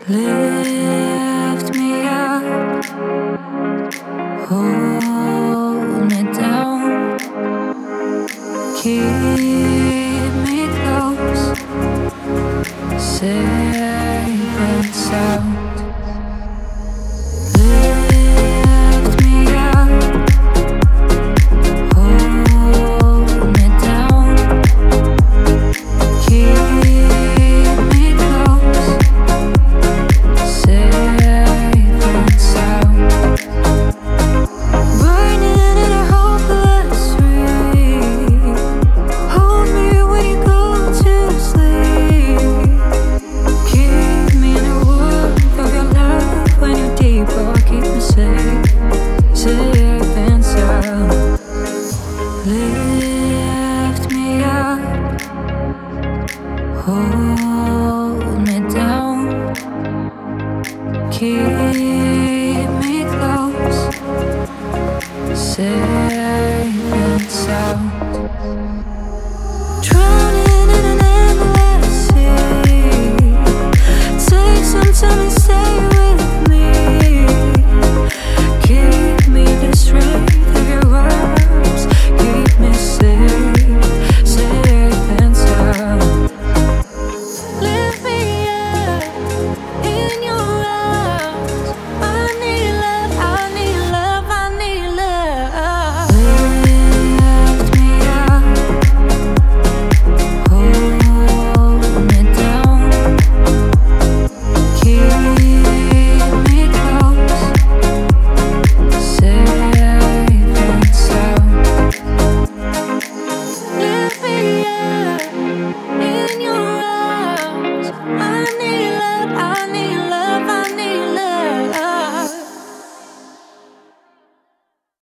Lift me up, hold me down, keep me close, safe and sound. Lift me up, hold me down, keep me close, safe and sound. Burning in a hopeless dream. Hold me when you go to sleep. Keep me in the warmth of your love when you're deep. Oh, keep me safe, safe and sound. Lift me up, hold me down, keep